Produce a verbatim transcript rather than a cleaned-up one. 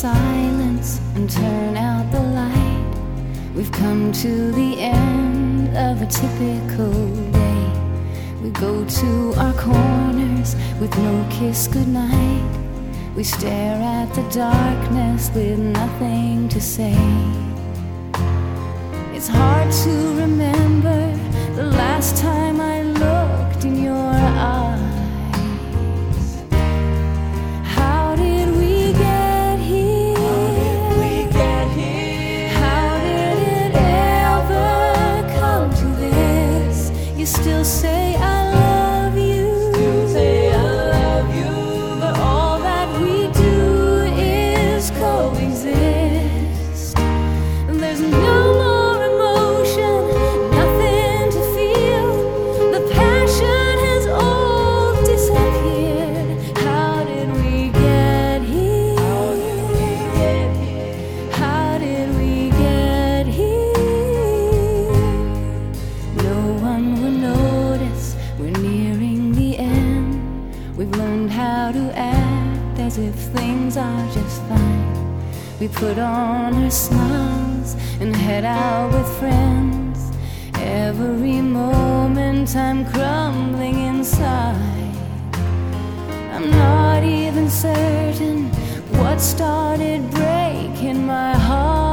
silence and turn out the light. We've come to the end of a typical day. We go to our corners with no kiss goodnight. We stare at the darkness with nothing to say. It's hard to remember the last time I looked in your eyes. How did we get here? How did we get here? How did it ever come to this? You still say I love you. Still say I love you. But all that we do is coexist. And there's no more emotion, nothing to feel. The passion has all disappeared. How did we get here? How did we get here? No one will notice we're nearing the end. We've learned how to act as if things are just fine. We put on our smiles and head out with friends. Every moment I'm crumbling inside. I'm not even certain what started breaking my heart.